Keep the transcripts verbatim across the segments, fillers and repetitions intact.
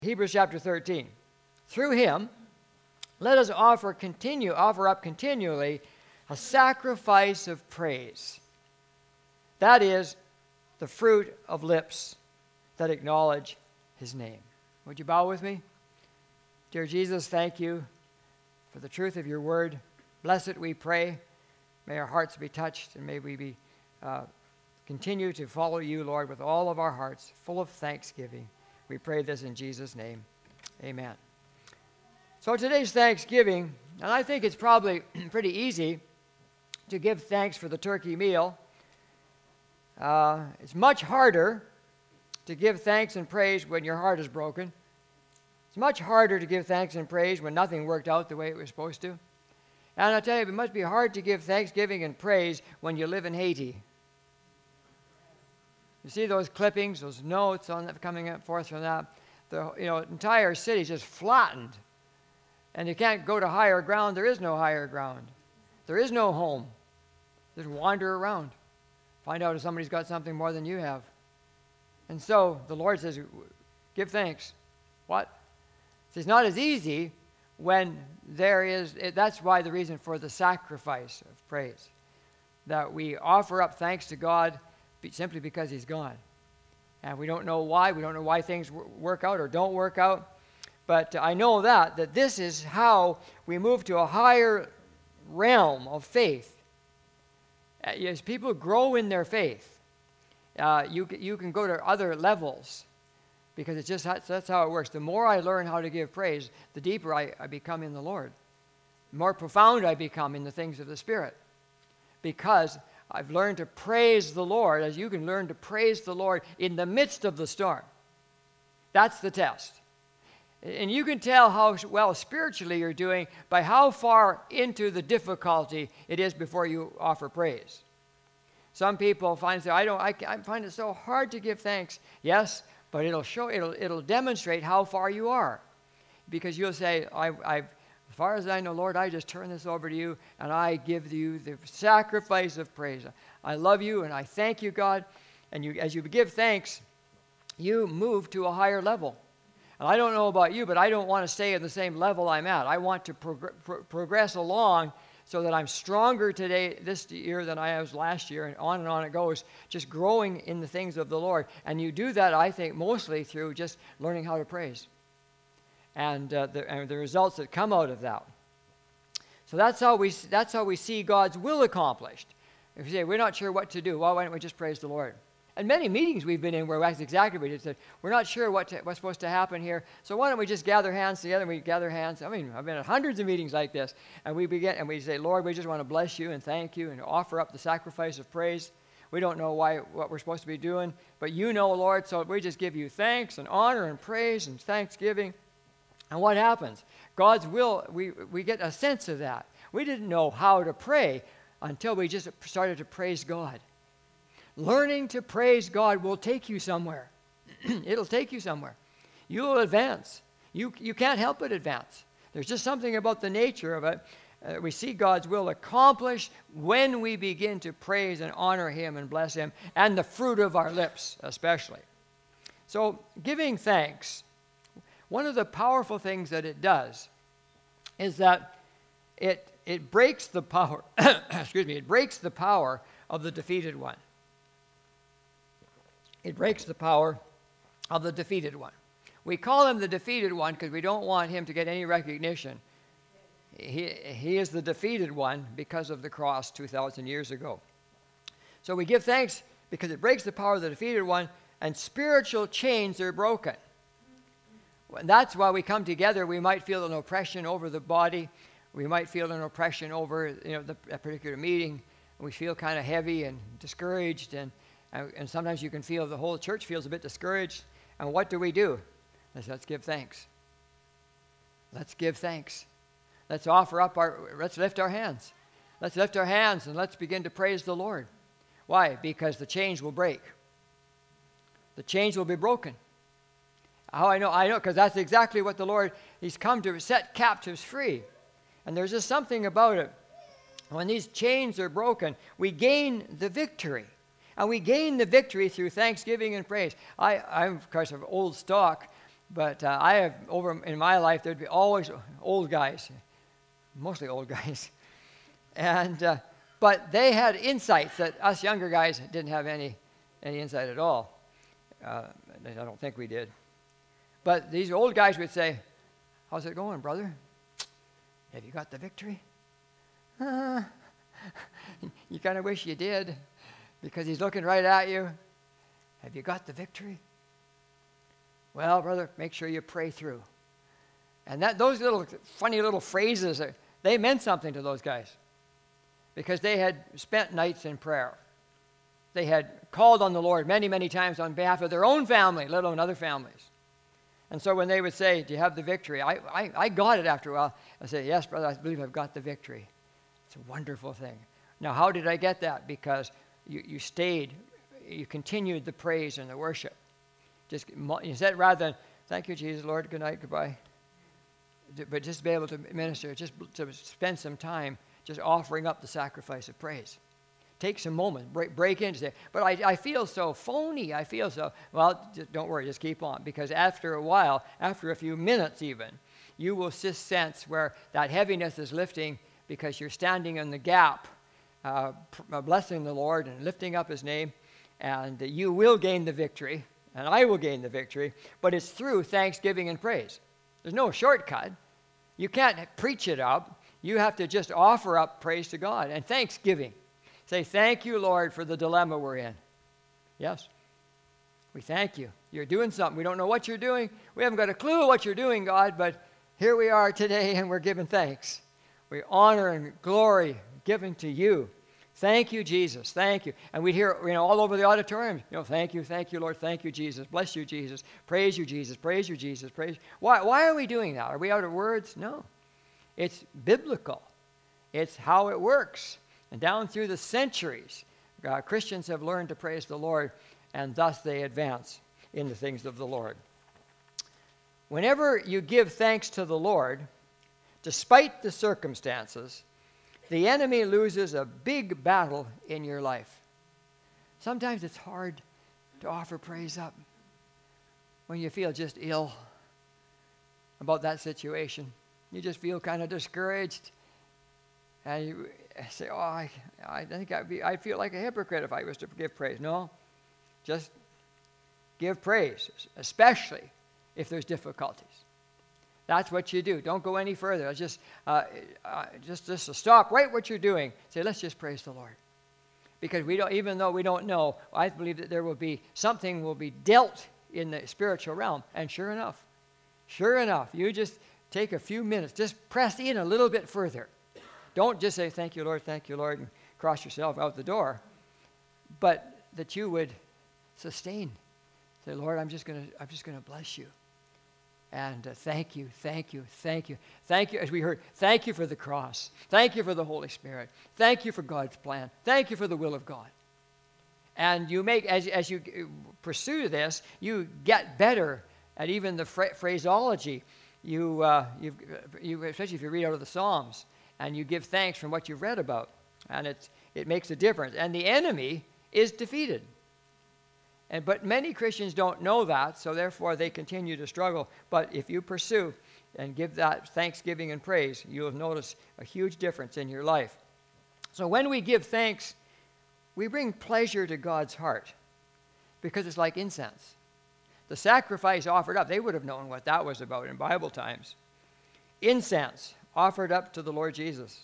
Hebrews chapter thirteen. Through him, let us offer continue, offer up continually a sacrifice of praise. That is the fruit of lips that acknowledge his name. Would you bow with me? Dear Jesus, thank you for the truth of your word. Bless it, we pray. May our hearts be touched, and may we be uh, continue to follow you, Lord, with all of our hearts, full of thanksgiving. We pray this in Jesus' name. Amen. So today's Thanksgiving, and I think it's probably pretty easy to give thanks for the turkey meal. Uh, it's much harder to give thanks and praise when your heart is broken. It's much harder to give thanks and praise when nothing worked out the way it was supposed to. And I tell you, it must be hard to give thanksgiving and praise when you live in Haiti. You see those clippings, those notes on that coming up forth from that. The you know entire city is just flattened, and you can't go to higher ground. There is no higher ground. There is no home. Just wander around, find out if somebody's got something more than you have. And so the Lord says, "Give thanks." What? It's not as easy when there is. It, that's why the reason for the sacrifice of praise, that we offer up thanks to God simply because he's gone. And we don't know why. We don't know why things work out or don't work out. But I know that, that this is how we move to a higher realm of faith. As people grow in their faith, uh, you, you can go to other levels, because it's just that's, that's how it works. The more I learn how to give praise, the deeper I, I become in the Lord. The more profound I become in the things of the Spirit. Because I've learned to praise the Lord, as you can learn to praise the Lord in the midst of the storm. That's the test. And you can tell how well spiritually you're doing by how far into the difficulty it is before you offer praise. Some people find that I don't. I, I find it so hard to give thanks. Yes, but it'll show. It'll it'll demonstrate how far you are, because you'll say, I, I've. As far as I know, Lord, I just turn this over to you, and I give you the sacrifice of praise. I love you, and I thank you, God. And you, as you give thanks, you move to a higher level. And I don't know about you, but I don't want to stay at the same level I'm at. I want to prog- pro- progress along so that I'm stronger today, this year, than I was last year, and on and on it goes, just growing in the things of the Lord. And you do that, I think, mostly through just learning how to praise. And, uh, the, and the results that come out of that. So that's how we that's how we see God's will accomplished. If you say, we're not sure what to do, well, why don't we just praise the Lord? And many meetings we've been in where that's exactly what it said. We're not sure what to, what's supposed to happen here, so why don't we just gather hands together, and we gather hands. I mean, I've been at hundreds of meetings like this, and we begin, and we say, Lord, we just want to bless you and thank you and offer up the sacrifice of praise. We don't know why what we're supposed to be doing, but you know, Lord, so we just give you thanks and honor and praise and thanksgiving. And what happens? God's will, we, we get a sense of that. We didn't know how to pray until we just started to praise God. Learning to praise God will take you somewhere. It'll take you somewhere. You will advance. You, you can't help but advance. There's just something about the nature of it. Uh, we see God's will accomplished when we begin to praise and honor him and bless him, and the fruit of our lips especially. So giving thanks, one of the powerful things that it does is that it it breaks the power, excuse me, it breaks the power of the defeated one. It breaks the power of the defeated one. We call him the defeated one because we don't want him to get any recognition. He, he is the defeated one because of the cross two thousand years ago. So we give thanks because it breaks the power of the defeated one, and spiritual chains are broken. And that's why we come together. We might feel an oppression over the body. We might feel an oppression over, you know, the, a particular meeting. We feel kind of heavy and discouraged, and, and and sometimes you can feel the whole church feels a bit discouraged. And what do we do? Let's, let's give thanks. Let's give thanks. Let's offer up our, let's lift our hands. Let's lift our hands and let's begin to praise the Lord. Why? Because the chains will break. The chains will be broken. How I know? I know because that's exactly what the Lord, he's come to set captives free. And there's just something about it. When these chains are broken, we gain the victory. And we gain the victory through thanksgiving and praise. I, I'm, of course, of old stock, But uh, I have, over in my life, there'd be always old guys, mostly old guys. And, uh, but they had insights that us younger guys didn't have any, any insight at all. Uh, I don't think we did. But these old guys would say, how's it going, brother? Have you got the victory? Uh, you kind of wish you did, because he's looking right at you. Have you got the victory? Well, brother, make sure you pray through. And that those little funny little phrases, they meant something to those guys, because they had spent nights in prayer. They had called on the Lord many, many times on behalf of their own family, let alone other families. And so when they would say, do you have the victory? I, I, I got it after a while. I say, yes, brother, I believe I've got the victory. It's a wonderful thing. Now, how did I get that? Because you, you stayed, you continued the praise and the worship. Just you said, rather than, thank you, Jesus, Lord, good night, goodbye. But just be able to minister, just to spend some time just offering up the sacrifice of praise. Take some moment, break, break into it. But I, I feel so phony. I feel so, well, just don't worry, just keep on. Because after a while, after a few minutes even, you will just sense where that heaviness is lifting, because you're standing in the gap, uh, blessing the Lord and lifting up his name. And you will gain the victory, and I will gain the victory. But it's through thanksgiving and praise. There's no shortcut. You can't preach it up. You have to just offer up praise to God and thanksgiving. Say, thank you, Lord, for the dilemma we're in. Yes. We thank you. You're doing something. We don't know what you're doing. We haven't got a clue what you're doing, God, but here we are today, and we're giving thanks. We honor and glory given to you. Thank you, Jesus. Thank you. And we hear, you know, all over the auditorium, you know, thank you, thank you, Lord. Thank you, Jesus. Bless you, Jesus. Praise you, Jesus. Praise you, Jesus. Praise. Why, why are we doing that? Are we out of words? No. It's biblical. It's how it works. And down through the centuries, uh, Christians have learned to praise the Lord, and thus they advance in the things of the Lord. Whenever you give thanks to the Lord, despite the circumstances, the enemy loses a big battle in your life. Sometimes it's hard to offer praise up when you feel just ill about that situation. You just feel kind of discouraged. And you say, oh, I, I think I'd, be, I'd feel like a hypocrite if I was to give praise. No, just give praise, especially if there's difficulties. That's what you do. Don't go any further. Just, uh, uh, just, just stop right what you're doing. Say, let's just praise the Lord. Because we don't, even though we don't know, I believe that there will be, something will be dealt in the spiritual realm. And sure enough, sure enough, you just take a few minutes, just press in a little bit further. Don't just say, thank you, Lord, thank you, Lord, and cross yourself out the door. But that you would sustain. Say, Lord, I'm just going to I'm just going to bless you. And uh, thank you, thank you, thank you. Thank you, as we heard, thank you for the cross. Thank you for the Holy Spirit. Thank you for God's plan. Thank you for the will of God. And you make, as, as you pursue this, you get better at even the phra- phraseology. You, uh, you, you, especially if you read out of the Psalms, and you give thanks from what you've read about. And it's, it makes a difference. And the enemy is defeated. And, but many Christians don't know that, so therefore they continue to struggle. But if you pursue and give that thanksgiving and praise, you'll notice a huge difference in your life. So when we give thanks, we bring pleasure to God's heart, because it's like incense. The sacrifice offered up, they would have known what that was about in Bible times. Incense offered up to the Lord Jesus.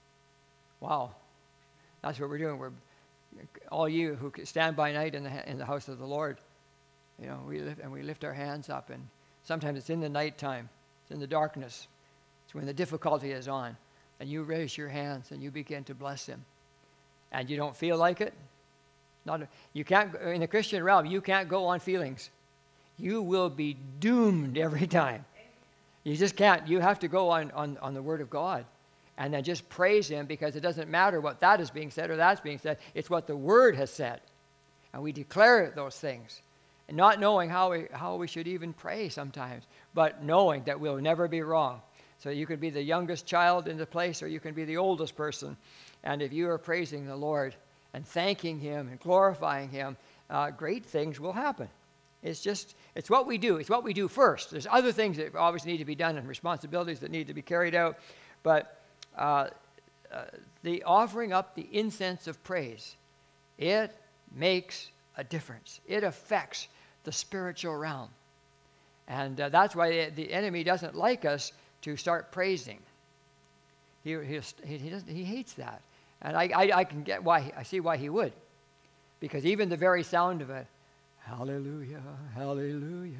Wow. That's what we're doing. We're all you who stand by night in the in the house of the Lord, you know, we lift and we lift our hands up, and sometimes it's in the nighttime, it's in the darkness, it's when the difficulty is on, and you raise your hands and you begin to bless him, and you don't feel like it. Not a, you can't in the Christian realm. You can't go on feelings. You will be doomed every time. You just can't. You have to go on, on, on the Word of God and then just praise him, because it doesn't matter what that is being said or that's being said. It's what the Word has said. And we declare those things, and not knowing how we, how we should even pray sometimes, but knowing that we'll never be wrong. So you could be the youngest child in the place, or you can be the oldest person. And if you are praising the Lord and thanking him and glorifying him, uh, great things will happen. It's just, it's what we do. It's what we do first. There's other things that obviously need to be done and responsibilities that need to be carried out. But uh, uh, the offering up the incense of praise, it makes a difference. It affects the spiritual realm. And uh, that's why the, the enemy doesn't like us to start praising. He, he, he, doesn't, he hates that. And I, I, I can get why, I see why he would. Because even the very sound of it, hallelujah, hallelujah,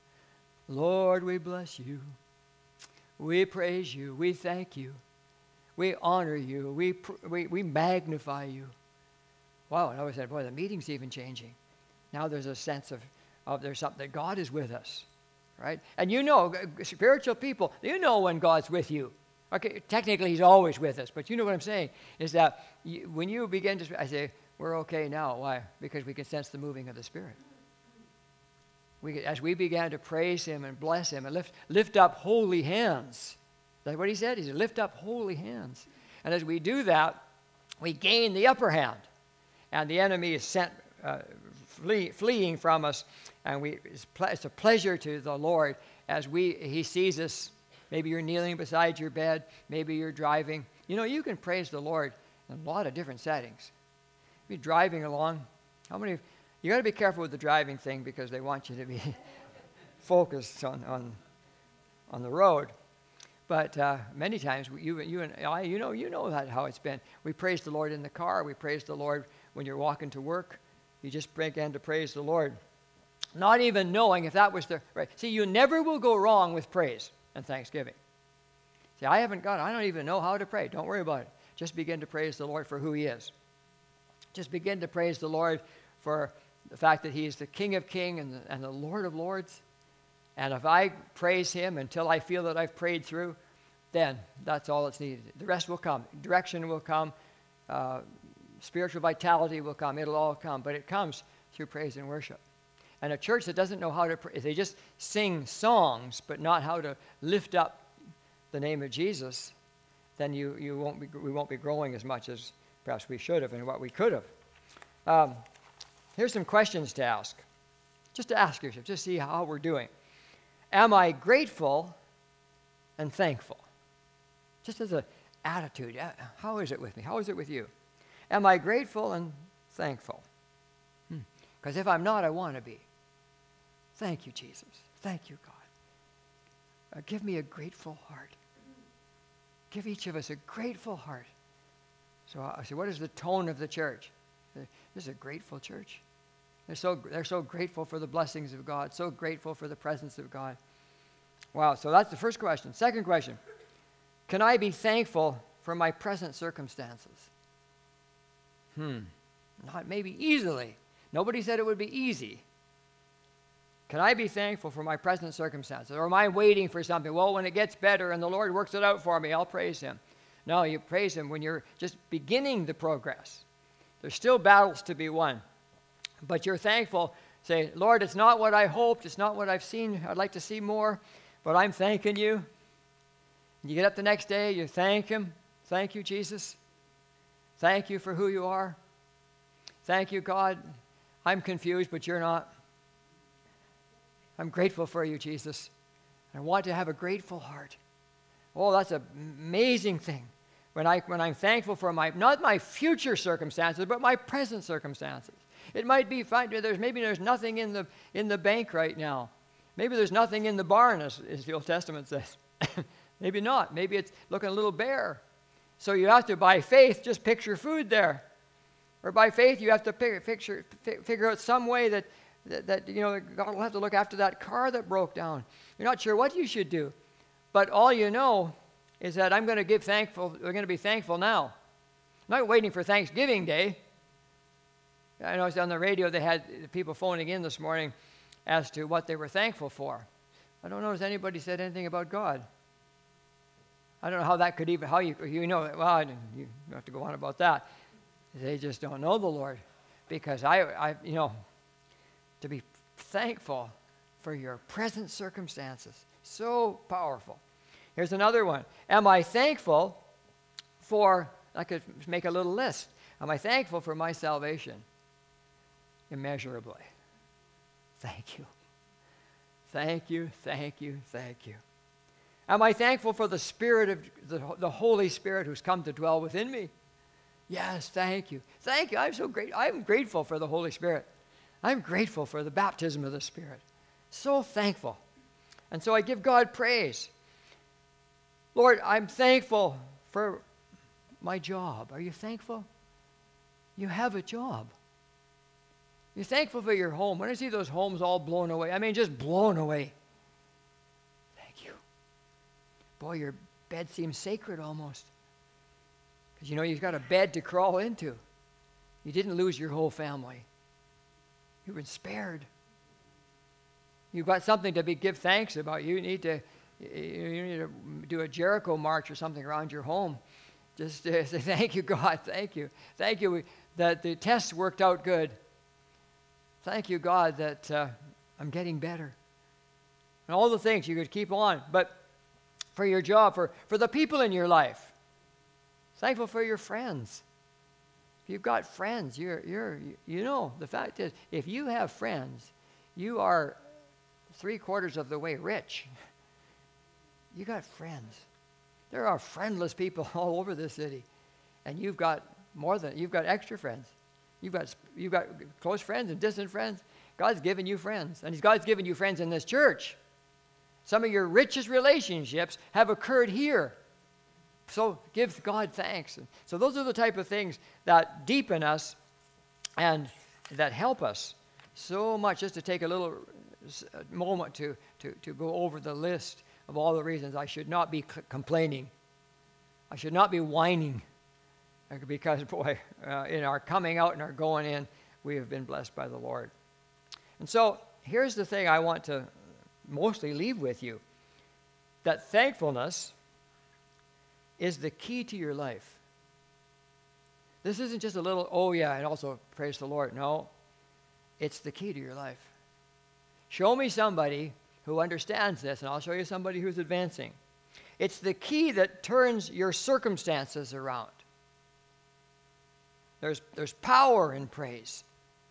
Lord, we bless you. We praise you. We thank you. We honor you. We, we, we magnify you. Wow, and I was saying, boy, the meeting's even changing. Now there's a sense of, of there's something, that God is with us, right? And you know, spiritual people, you know when God's with you. Okay, technically he's always with us, but you know what I'm saying, is that you, when you begin to, I say, we're okay now. Why? Because we can sense the moving of the Spirit. We, as we began to praise him and bless him and lift, lift up holy hands. That's what he said. He said, lift up holy hands. And as we do that, we gain the upper hand. And the enemy is sent uh, flee, fleeing from us. And we, it's, ple- it's a pleasure to the Lord as we he sees us. Maybe you're kneeling beside your bed. Maybe you're driving. You know, you can praise the Lord in a lot of different settings. You're driving along. How many... You got to be careful with the driving thing because they want you to be focused on, on on the road. But uh, many times you you and I, you know, you know that how it's been. We praise the Lord in the car. We praise the Lord when you're walking to work. You just begin to praise the Lord, not even knowing if that was the right. See, you never will go wrong with praise and thanksgiving. See, I haven't got. I don't even know how to pray. Don't worry about it. Just begin to praise the Lord for who He is. Just begin to praise the Lord for the fact that he is the King of Kings and the, and the Lord of Lords. And if I praise him until I feel that I've prayed through, then that's all that's needed. The rest will come. Direction will come. Uh, spiritual vitality will come. It'll all come. But it comes through praise and worship. And a church that doesn't know how to pray, they just sing songs, but not how to lift up the name of Jesus, then you, you won't be, we won't be growing as much as perhaps we should have and what we could have. Um, Here's some questions to ask. Just to ask yourself, just see how we're doing. Am I grateful and thankful? Just as an attitude, how is it with me? How is it with you? Am I grateful and thankful? Because hmm. if I'm not, I want to be. Thank you, Jesus. Thank you, God. Uh, give me a grateful heart. Give each of us a grateful heart. So I say, what is the tone of the church? This is a grateful church. They're so, they're so grateful for the blessings of God, so grateful for the presence of God. Wow, so that's the first question. Second question, can I be thankful for my present circumstances? Hmm, not maybe easily. Nobody said it would be easy. Can I be thankful for my present circumstances? Or am I waiting for something? Well, when it gets better and the Lord works it out for me, I'll praise him. No, you praise him when you're just beginning the progress. There's still battles to be won. But you're thankful. Say, Lord, it's not what I hoped. It's not what I've seen. I'd like to see more. But I'm thanking you. You get up the next day, you thank him. Thank you, Jesus. Thank you for who you are. Thank you, God. I'm confused, but you're not. I'm grateful for you, Jesus. I want to have a grateful heart. Oh, that's an amazing thing. When, I, when I'm thankful for my, not my future circumstances, but my present circumstances. It might be fine. There's, maybe there's nothing in the, in the bank right now. Maybe there's nothing in the barn, as, as the Old Testament says. Maybe not. Maybe it's looking a little bare. So you have to, by faith, just picture food there. Or by faith, you have to picture, figure out some way that, that, that, you know, God will have to look after that car that broke down. You're not sure what you should do. But all you know is that I'm going to give thankful, we're going to be thankful now. I'm not waiting for Thanksgiving Day. I noticed on the radio they had people phoning in this morning as to what they were thankful for. I don't notice anybody said anything about God. I don't know how that could even, how you, you know, well, you don't have to go on about that. They just don't know the Lord. Because I, I, you know, to be thankful for your present circumstances. So powerful. Here's another one. Am I thankful for, I could make a little list. Am I thankful for my salvation? Immeasurably. thank you. Thank you, thank you, thank you. Am I thankful for the Spirit of the, the Holy Spirit who's come to dwell within me? Yes, thank you. Thank you. I'm so great. I'm grateful for the Holy Spirit. I'm grateful for the baptism of the Spirit. So thankful. And so I give God praise. Lord, I'm thankful for my job. Are you thankful? You have a job. You're thankful for your home. When I see those homes all blown away, I mean just blown away. Thank you. Boy, your bed seems sacred almost. Because you know you've got a bed to crawl into. You didn't lose your whole family. You've been spared. You've got something to be give thanks about. You need to you need to do a Jericho march or something around your home. Just uh, say, thank you, God. Thank you. Thank you that the test worked out good. Thank you, God, that uh, I'm getting better. And all the things you could keep on. But for your job, for, for the people in your life, thankful for your friends. If you've got friends, you're, you're, you know, the fact is, if you have friends, you are three quarters of the way rich. You got friends. There are friendless people all over this city. And you've got more than, you've got extra friends. You've got, you've got close friends and distant friends. God's given you friends. And God's given you friends in this church. Some of your richest relationships have occurred here. So give God thanks. And so those are the type of things that deepen us and that help us so much. Just to take a little moment to, to, to go over the list of all the reasons I should not be c- complaining. I should not be whining. Because, boy, uh, in our coming out and our going in, we have been blessed by the Lord. And so here's the thing I want to mostly leave with you. That thankfulness is the key to your life. This isn't just a little, oh yeah, and also praise the Lord. No, it's the key to your life. Show me somebody who understands this, and I'll show you somebody who's advancing. It's the key that turns your circumstances around. There's, there's power in praise.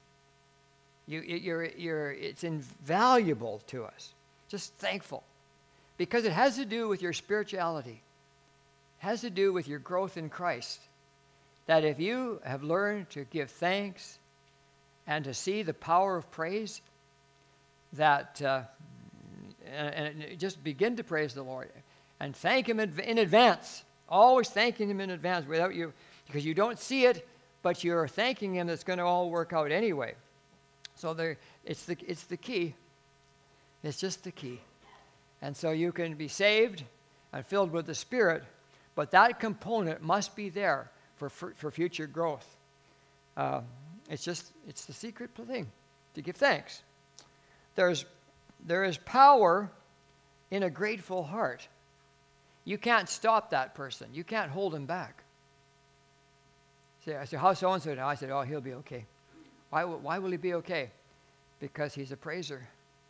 You, you're, you're, it's invaluable to us. Just thankful. Because it has to do with your spirituality. It has to do with your growth in Christ. That if you have learned to give thanks and to see the power of praise, that uh, and, and just begin to praise the Lord and thank Him in, in advance. Always thanking Him in advance without you, because you don't see it, but you're thanking Him. That's going to all work out anyway. So there, it's the it's the key. It's just the key. And so you can be saved and filled with the Spirit, but that component must be there for for, for future growth. Uh, it's just it's the secret thing to give thanks. There's there is power in a grateful heart. You can't stop that person. You can't hold him back. See, I said, how's so-and-so now? I said, oh, he'll be okay. Why, why will he be okay? Because he's a praiser.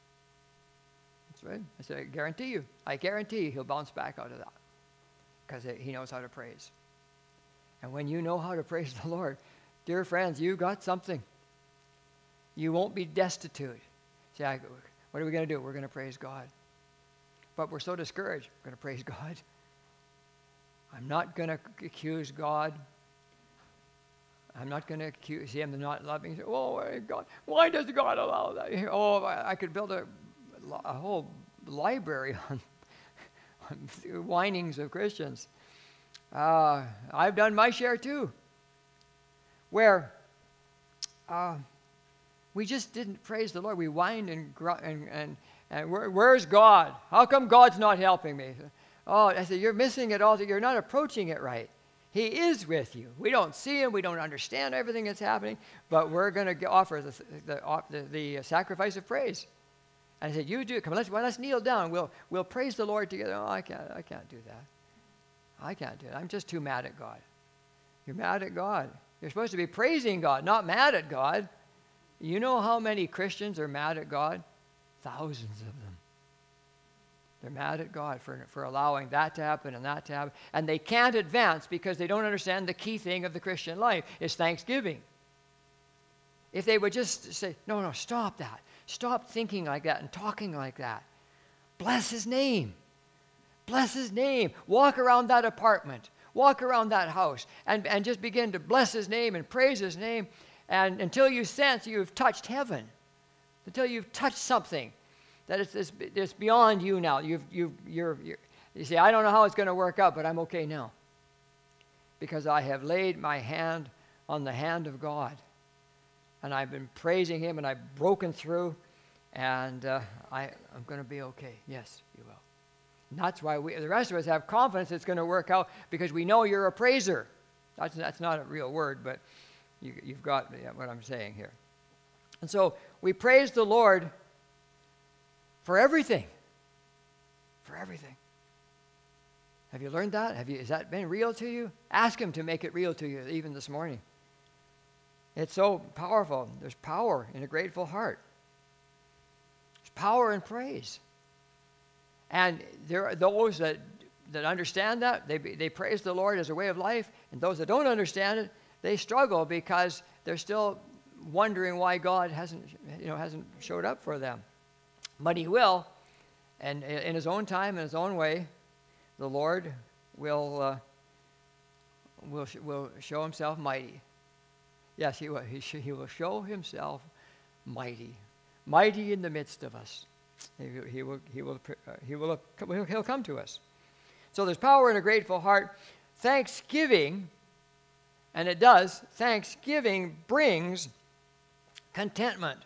That's right. I said, I guarantee you. I guarantee you he'll bounce back out of that. Because he knows how to praise. And when you know how to praise the Lord, dear friends, you got something. You won't be destitute. See, I, what are we going to do? We're going to praise God. But we're so discouraged. We're going to praise God. I'm not going to accuse God. I'm not going to accuse Him of not loving. Say, oh, God, why does God allow that? Oh, I could build a, a whole library on, on the whinings of Christians. Uh, I've done my share too, where uh, we just didn't praise the Lord. We whined and and and, and where, where's God? How come God's not helping me? Oh, I said, you're missing it all. You're not approaching it right. He is with you. We don't see Him. We don't understand everything that's happening, but we're going to offer the the, the the sacrifice of praise. And I said, you do. Come on, let's well, let's kneel down. We'll we'll praise the Lord together. Oh, I can't. I can't do that. I can't do it. I'm just too mad at God. You're mad at God. You're supposed to be praising God, not mad at God. You know how many Christians are mad at God? Thousands of them. They're mad at God for, for allowing that to happen and that to happen. And they can't advance because they don't understand the key thing of the Christian life is thanksgiving. If they would just say, no, no, stop that. Stop thinking like that and talking like that. Bless his name. Bless his name. Walk around that apartment. Walk around that house and, and just begin to bless his name and praise his name, and until you sense you've touched heaven, until you've touched something that it's, it's, it's beyond you now. You've, you've, you're, you're, you say, I don't know how it's going to work out, but I'm okay now because I have laid my hand on the hand of God, and I've been praising him, and I've broken through, and uh, I, I'm going to be okay. Yes, you will. And that's why we, the rest of us have confidence it's going to work out, because we know you're a praiser. That's, that's not a real word, but you, you've got what I'm saying here. And so we praise the Lord for everything. For everything. Have you learned that? Have you, has that been real to you? Ask him to make it real to you even this morning. It's so powerful. There's power in a grateful heart. There's power in praise. And there are those that, that understand that. They, they praise the Lord as a way of life. And those that don't understand it, they struggle because they're still wondering why God hasn't, you know, hasn't showed up for them. But he will. And in his own time, in his own way, the Lord will, uh, will, will show himself mighty. Yes, he will. He, sh- he will show himself mighty. Mighty in the midst of us. He, he will, he will, uh, he will, he'll, he'll come to us. So there's power in a grateful heart. Thanksgiving, and it does, thanksgiving brings contentment.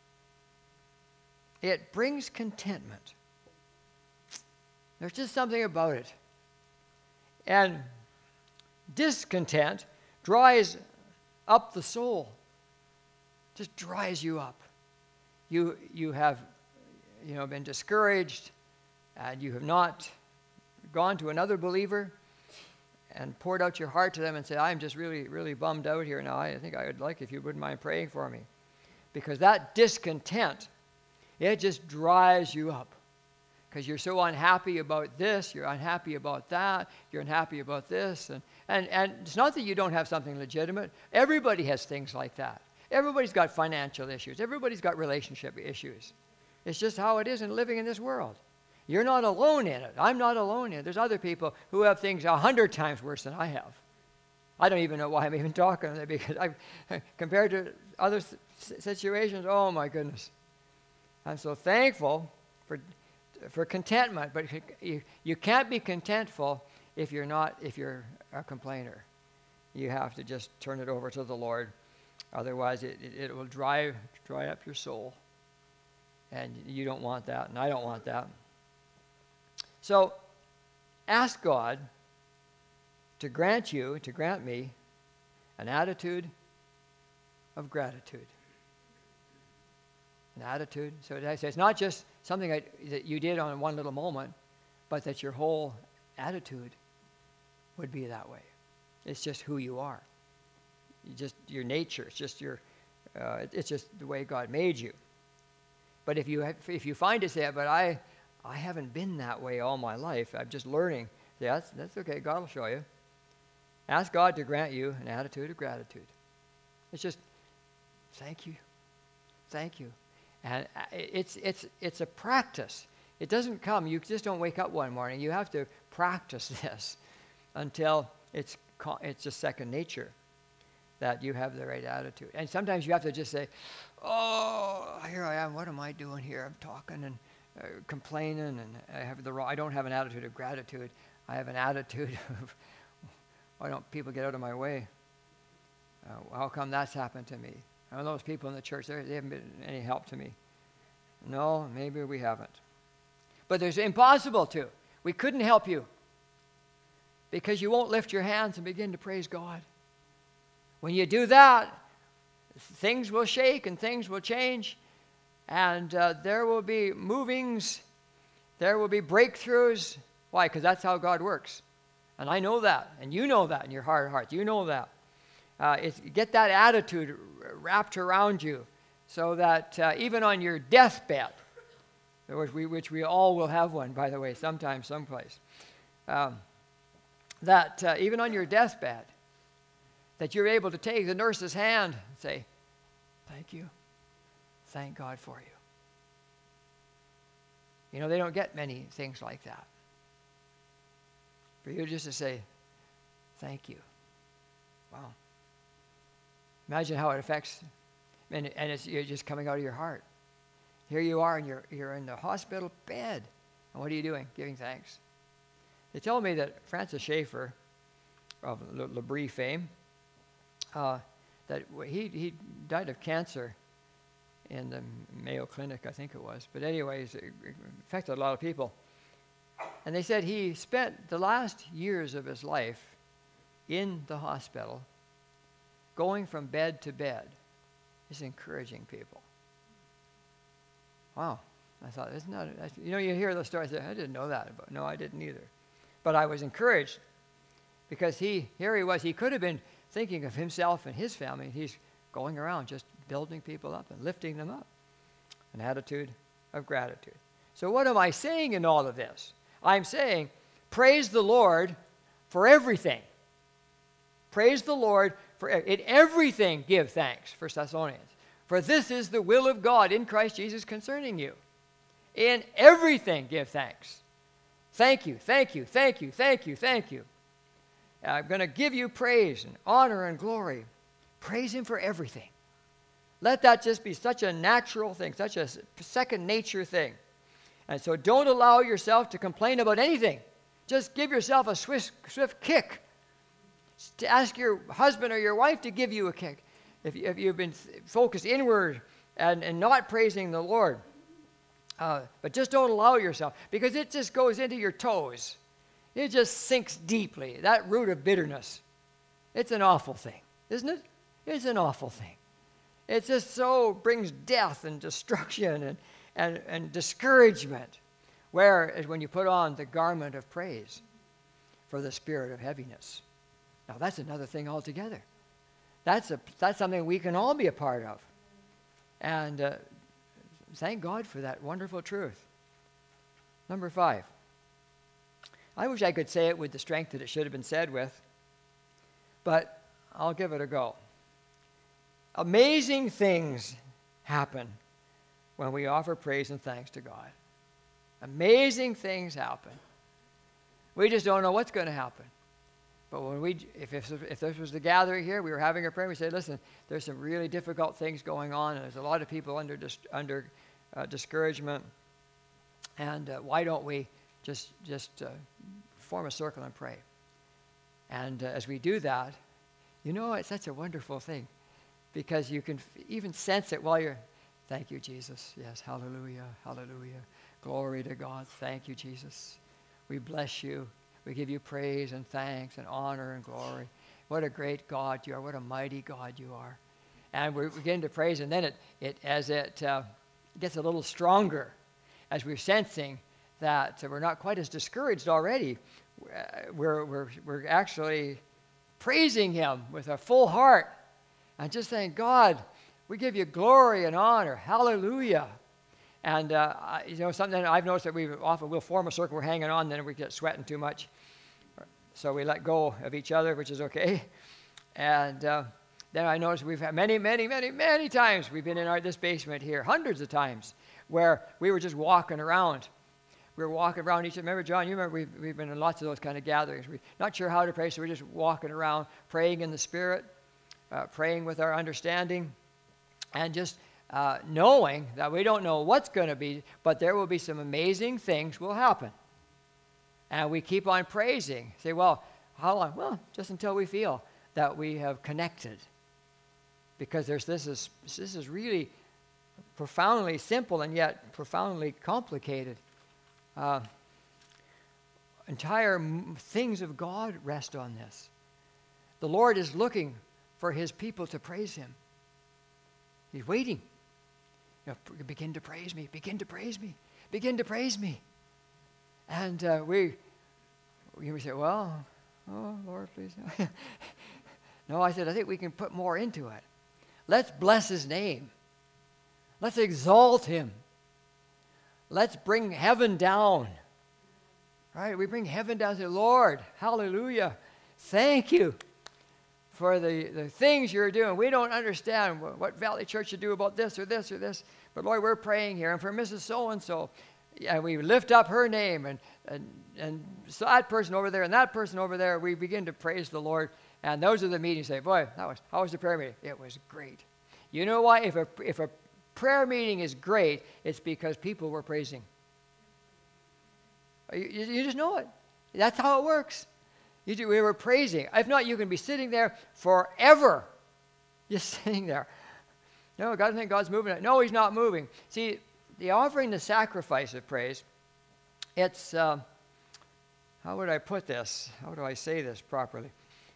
It brings contentment. There's just something about it. And discontent dries up the soul. Just dries you up. You, you have you know, been discouraged, and you have not gone to another believer and poured out your heart to them and said, I'm just really, really bummed out here now. I think I would like if you wouldn't mind praying for me. Because that discontent, it just dries you up. Because you're so unhappy about this, you're unhappy about that, you're unhappy about this. And, and, and it's not that you don't have something legitimate. Everybody has things like that. Everybody's got financial issues. Everybody's got relationship issues. It's just how it is in living in this world. You're not alone in it. I'm not alone in it. There's other people who have things a hundred times worse than I have. I don't even know why I'm even talking to them, because I've, compared to other situations, oh my goodness. I'm so thankful for for contentment, but you, you can't be contentful if you're not, if you're a complainer. You have to just turn it over to the Lord. Otherwise, it, it, it will dry, dry up your soul. And you don't want that, and I don't want that. So, ask God to grant you, to grant me, an attitude of gratitude. An attitude. So it's not just something that, that you did on one little moment, but that your whole attitude would be that way. It's just who you are. You just your nature. It's just your. Uh, it's just the way God made you. But if you have, if you find it, say, but I, I haven't been that way all my life. I'm just learning. Yeah, that's that's okay. God will show you. Ask God to grant you an attitude of gratitude. It's just, thank you, thank you. And it's it's it's a practice. It doesn't come. You just don't wake up one morning. You have to practice this until it's it's just second nature that you have the right attitude. And sometimes you have to just say, "Oh, here I am. What am I doing here? I'm talking and uh, complaining, and I have the wrong. I don't have an attitude of gratitude. I have an attitude of why don't people get out of my way? Uh, how come that's happened to me?" I know those people in the church, they haven't been any help to me. No, maybe we haven't. But there's impossible to. We couldn't help you because you won't lift your hands and begin to praise God. When you do that, things will shake and things will change, and uh, there will be movings, there will be breakthroughs. Why? Because that's how God works. And I know that, and you know that in your heart of hearts. You know that. Uh, it's, get that attitude wrapped around you so that uh, even on your deathbed, which we, which we all will have one, by the way, sometime, someplace, um, that uh, even on your deathbed, that you're able to take the nurse's hand and say, thank you, thank God for you. You know, they don't get many things like that. For you just to say, thank you. Wow. Imagine how it affects, and, and it's you're just coming out of your heart. Here you are, and you're, you're in the hospital bed. And what are you doing? Giving thanks. They told me that Francis Schaeffer, of L'Abri fame, uh, that he, he died of cancer in the Mayo Clinic, I think it was. But anyways, it affected a lot of people. And they said he spent the last years of his life in the hospital, going from bed to bed, just encouraging people. Wow. I thought, isn't that, you know, you hear the stories, I didn't know that. But no, I didn't either. But I was encouraged because he, here he was, he could have been thinking of himself and his family. He's going around just building people up and lifting them up. An attitude of gratitude. So what am I saying in all of this? I'm saying, praise the Lord for everything. Praise the Lord for in everything give thanks, First Thessalonians. For this is the will of God in Christ Jesus concerning you. In everything give thanks. Thank you, thank you, thank you, thank you, thank you. I'm going to give you praise and honor and glory. Praise him for everything. Let that just be such a natural thing, such a second nature thing. And so don't allow yourself to complain about anything. Just give yourself a swift, swift kick. To ask your husband or your wife to give you a kick. If, you, if you've been focused inward and, and not praising the Lord. Uh, but just don't allow yourself, because it just goes into your toes. It just sinks deeply. That root of bitterness. It's an awful thing, isn't it? It's an awful thing. It just so brings death and destruction and, and, and discouragement. Whereas when you put on the garment of praise for the spirit of heaviness. Now that's another thing altogether. That's, a, that's something we can all be a part of. And uh, thank God for that wonderful truth. Number five. I wish I could say it with the strength that it should have been said with, but I'll give it a go. Amazing things happen when we offer praise and thanks to God. Amazing things happen. We just don't know what's going to happen. But when we, if, if, if this was the gathering here, we were having a prayer, we said, listen, there's some really difficult things going on, and there's a lot of people under, dis, under uh, discouragement, and uh, why don't we just, just uh, form a circle and pray? And uh, as we do that, you know, it's such a wonderful thing, because you can f- even sense it while you're, thank you, Jesus. Yes, hallelujah, hallelujah. Glory to God. Thank you, Jesus. We bless you. We give you praise and thanks and honor and glory. What a great God you are. What a mighty God you are. And we begin to praise, and then it, it as it uh, gets a little stronger, as we're sensing that we're not quite as discouraged already. We're, we're, we're actually praising him with a full heart and just saying, God, we give you glory and honor. Hallelujah. And, uh, you know, something I've noticed that we often will form a circle, we're hanging on, then we get sweating too much. So we let go of each other, which is okay. And uh, then I noticed we've had many, many, many, many times we've been in our this basement here, hundreds of times, where we were just walking around. We were walking around each other. Remember, John, you remember we've, we've been in lots of those kind of gatherings. We're not sure how to pray, so we're just walking around, praying in the Spirit, uh, praying with our understanding, and just uh, knowing that we don't know what's going to be, but there will be some amazing things will happen. And we keep on praising. Say, well, how long? Well, just until we feel that we have connected. Because there's this is this is really profoundly simple and yet profoundly complicated. Uh, entire m- things of God rest on this. The Lord is looking for his people to praise him. He's waiting. You know, begin to praise me, begin to praise me, begin to praise me. And uh, we, we say, well, oh, Lord, please. No, I said, I think we can put more into it. Let's bless his name. Let's exalt him. Let's bring heaven down. Right? We bring heaven down and say, Lord, hallelujah. Thank you for the, the things you're doing. We don't understand what, what Valley Church should do about this or this or this. But Lord, we're praying here. And for Missus So-and-so, and we lift up her name, and, and, and so that person over there and that person over there, we begin to praise the Lord. And those are the meetings. Say, boy, that was, how was the prayer meeting? It was great. You know why? If a, if a prayer meeting is great, it's because people were praising. You, you just know it. That's how it works. You do, we were praising. If not, you can be sitting there forever. Just sitting there. No, God, I think God's moving. No, he's not moving. See, the offering the sacrifice of praise, it's, uh, how would I put this? How do I say this properly?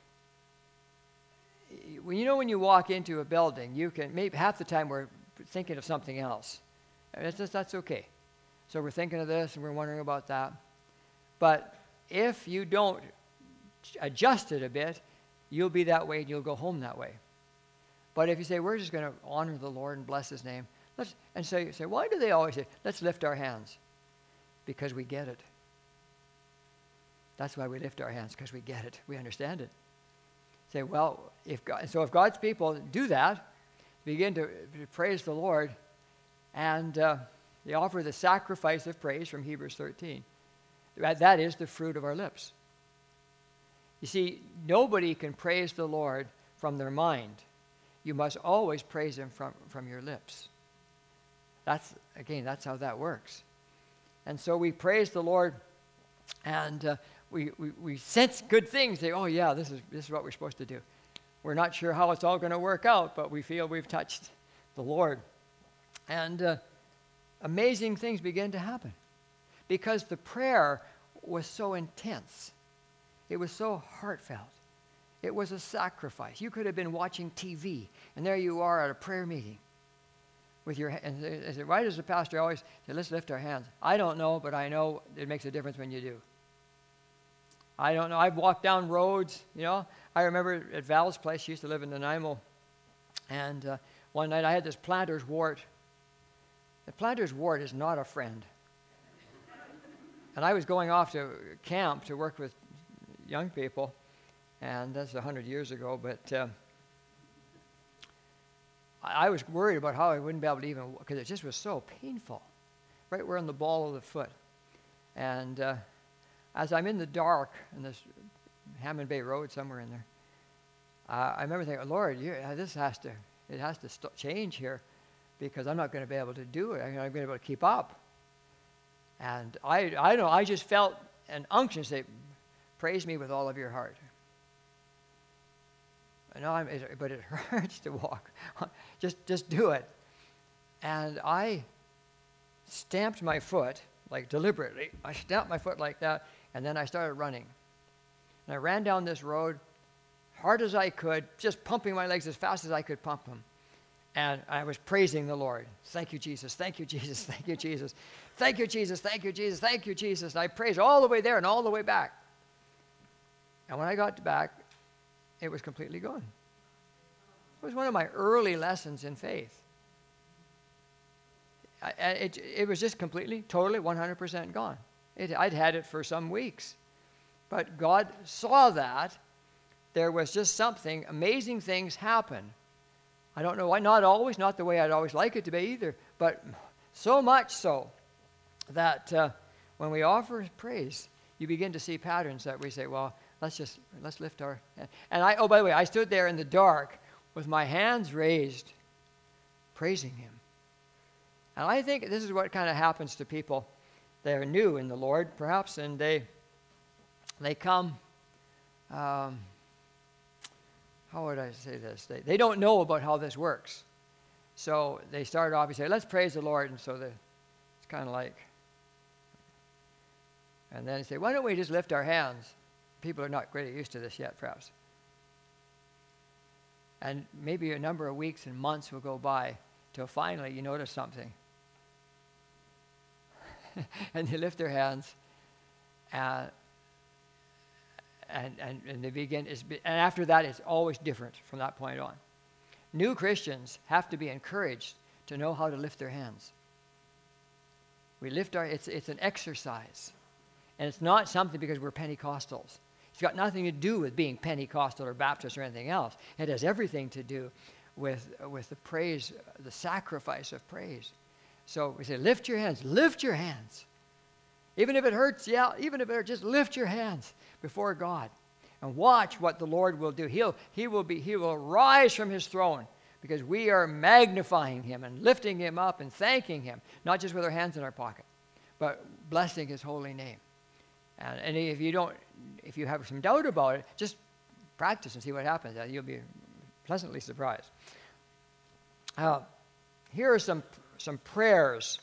When you know when you walk into a building, you can, maybe half the time we're thinking of something else. It's just, that's okay. So we're thinking of this and we're wondering about that. But if you don't adjust it a bit, you'll be that way and you'll go home that way. But if you say, we're just going to honor the Lord and bless his name, let's, and so you say, why do they always say, let's lift our hands? Because we get it. That's why we lift our hands, because we get it. We understand it. Say, well, if God, so if God's people do that, begin to, to praise the Lord, and uh, they offer the sacrifice of praise from Hebrews thirteen. That, that is the fruit of our lips. You see, nobody can praise the Lord from their mind. You must always praise him from, from your lips. That's, again, that's how that works. And so we praise the Lord, and uh, we, we, we sense good things. Say, oh yeah, this is, this is what we're supposed to do. We're not sure how it's all going to work out, but we feel we've touched the Lord. And uh, amazing things begin to happen because the prayer was so intense. It was so heartfelt. It was a sacrifice. You could have been watching T V, and there you are at a prayer meeting with your and I said, why does the pastor always say, let's lift our hands? I don't know, but I know it makes a difference when you do. I don't know. I've walked down roads, you know. I remember at Val's place, she used to live in Nanaimo, and uh, one night I had this planter's wart. The planter's wart is not a friend. And I was going off to camp to work with young people, and that's a hundred years ago, but uh, I, I was worried about how I wouldn't be able to even, because it just was so painful, right where on the ball of the foot. And uh, as I'm in the dark in this Hammond Bay Road somewhere in there, uh, I remember thinking, Lord, you, uh, this has to, it has to st- change here, because I'm not going to be able to do it. I'm not going to be able to keep up. And I, I don't know, I just felt an unction say, praise me with all of your heart. I know, I'm, it, but it hurts to walk. just, just do it. And I stamped my foot, like deliberately. I stamped my foot like that, and then I started running. And I ran down this road, hard as I could, just pumping my legs as fast as I could pump them. And I was praising the Lord. Thank you, Jesus. Thank you, Jesus. Thank you, Jesus. Thank you, Jesus. Thank you, Jesus. Thank you, Jesus. And I praised all the way there and all the way back. And when I got back, it was completely gone. It was one of my early lessons in faith. I, it, it was just completely, totally, one hundred percent gone. It, I'd had it for some weeks. But God saw that. There was just something, amazing things happen. I don't know why, not always, not the way I'd always like it to be either, but so much so that uh, when we offer praise, you begin to see patterns that we say, well, let's just, let's lift our, and I, oh, by the way, I stood there in the dark with my hands raised, praising him. And I think this is what kind of happens to people that are new in the Lord, perhaps, and they, they come, um, how would I say this? They, they don't know about how this works. So they start off and say, let's praise the Lord. And so they, it's kind of like, and then they say, why don't we just lift our hands? People are not really used to this yet, perhaps. And maybe a number of weeks and months will go by till finally you notice something. And they lift their hands, and And, and, and they begin, and after that, it's always different from that point on. New Christians have to be encouraged to know how to lift their hands. We lift our, it's, it's an exercise. And it's not something because we're Pentecostals. It's got nothing to do with being Pentecostal or Baptist or anything else. It has everything to do with, with the praise, the sacrifice of praise. So we say, lift your hands, lift your hands. Even if it hurts, yeah, even if it hurts, just lift your hands before God and watch what the Lord will do. He'll, he will be, he will rise from his throne because we are magnifying him and lifting him up and thanking him, not just with our hands in our pocket, but blessing his holy name. And, and if you don't, if you have some doubt about it, just practice and see what happens. You'll be pleasantly surprised. Uh, here are some some prayers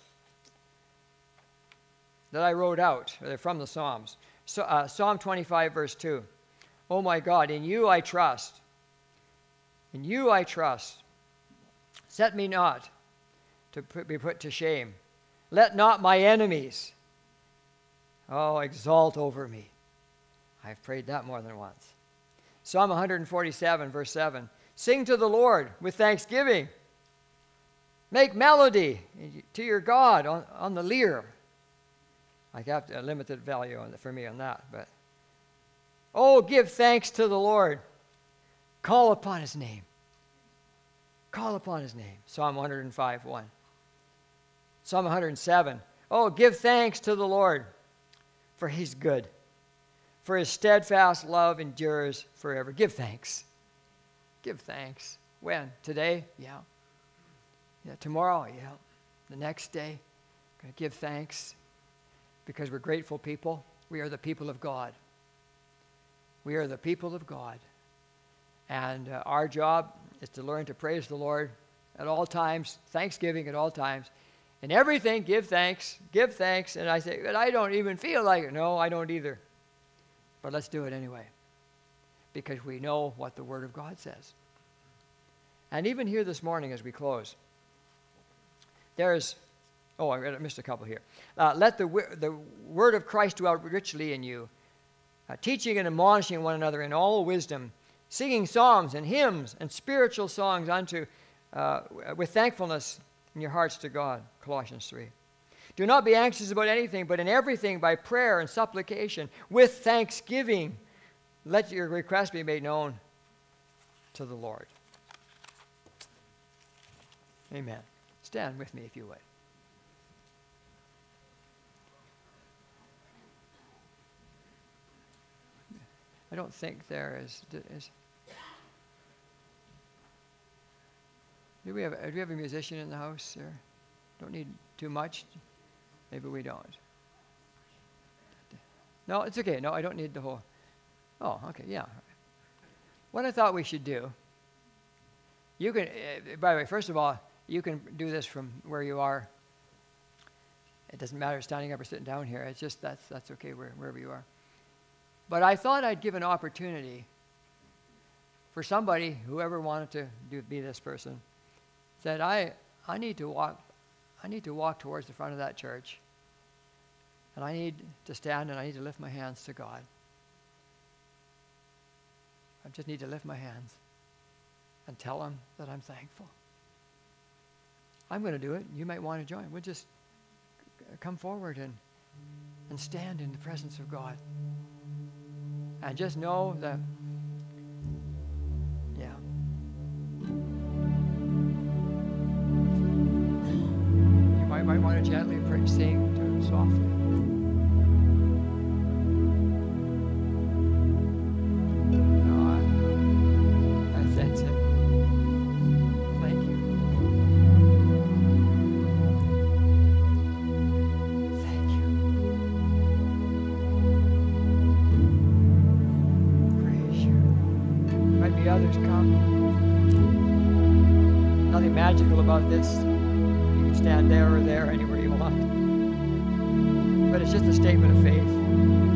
that I wrote out. They're from the Psalms. So, uh, Psalm twenty-five, verse two. Oh my God, in you I trust. In you I trust. Set me not to put, be put to shame. Let not my enemies, oh, exalt over me. I've prayed that more than once. Psalm one forty-seven, verse seven. Sing to the Lord with thanksgiving. Make melody to your God on, on the lyre. I have a limited value on the, for me on that, but oh, give thanks to the Lord. Call upon his name. Call upon his name. Psalm one oh five, one. Psalm one oh seven. Oh, give thanks to the Lord, for he's good. For his steadfast love endures forever. Give thanks. Give thanks. When? Today? Yeah. Yeah. Tomorrow? Yeah. The next day? Going to give thanks because we're grateful people. We are the people of God. We are the people of God. And uh, our job is to learn to praise the Lord at all times, thanksgiving at all times. And everything, give thanks, give thanks. And I say, but I don't even feel like it. No, I don't either. But let's do it anyway, because we know what the Word of God says. And even here this morning as we close, there's, oh, I missed a couple here. Uh, let the, the Word of Christ dwell richly in you, uh, teaching and admonishing one another in all wisdom, singing psalms and hymns and spiritual songs unto, uh, with thankfulness in your hearts to God, Colossians three. Do not be anxious about anything, but in everything by prayer and supplication, with thanksgiving, let your request be made known to the Lord. Amen. Stand with me if you would. I don't think there is... is do we have do we have a musician in the house? Or don't need too much. Maybe we don't. No, it's okay. No, I don't need the whole. Oh, okay, yeah. What I thought we should do, you can, uh, by the way, first of all, you can do this from where you are. It doesn't matter standing up or sitting down here. It's just that's that's okay where, wherever you are. But I thought I'd give an opportunity for somebody, whoever wanted to do, be this person, said, I, I need to walk I need to walk towards the front of that church. And I need to stand and I need to lift my hands to God. I just need to lift my hands and tell him that I'm thankful. I'm going to do it. You might want to join. We'll just come forward and, and stand in the presence of God. And just know that, yeah. You might, might want to gently pray, sing to him softly. About this, you can stand there or there, anywhere you want. But it's just a statement of faith.